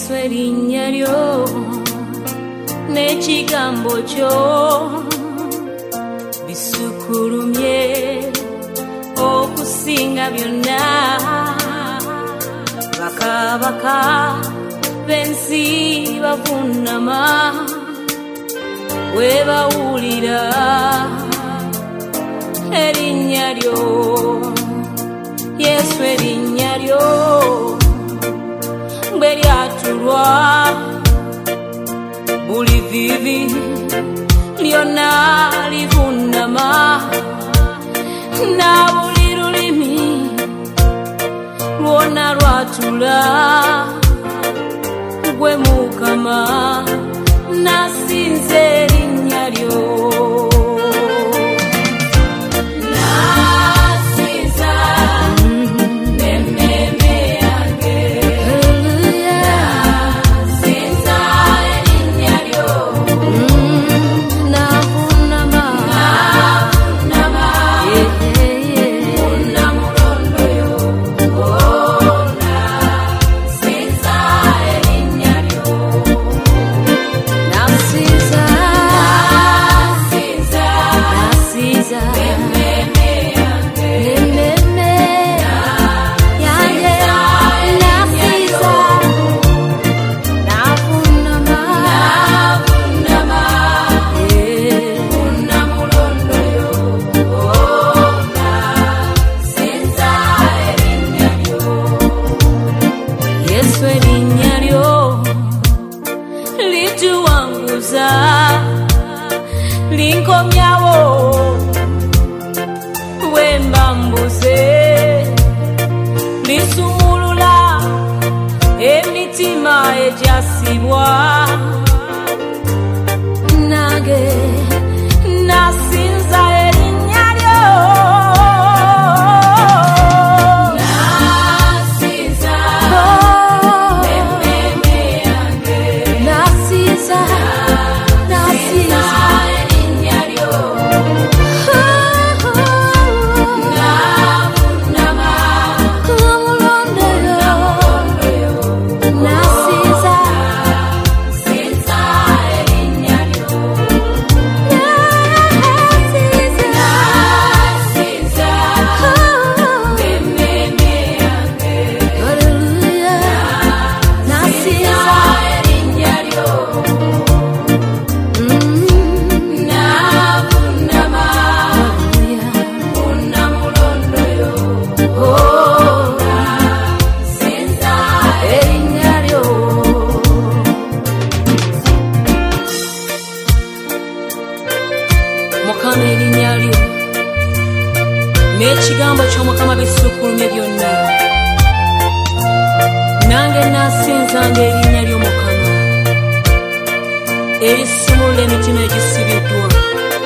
Yesu erinnya lyo n'ekigambo kyo bisukulumye okusinga byonna. Bakabaka b'ensi bavunnama we bawulira erinnya lyo Yesu erinnya lyo bwe lyatulwa buli vivi lyonna livunnama na buli lulimi lwonna lwatula gwe Mukama nasinze erinnya lyo. Linkomyawo wembambuze lisumulula emitima ejasibwa nage nasinza erinnya lyo. Nasinza emmeme yange nasinza Mukama erinnya lyo n'ekigambo ky'Omukama bisukulumye byonna. Nange nasinzanga erinnya ly'Omukama erisumulula emitima egisibiddwa.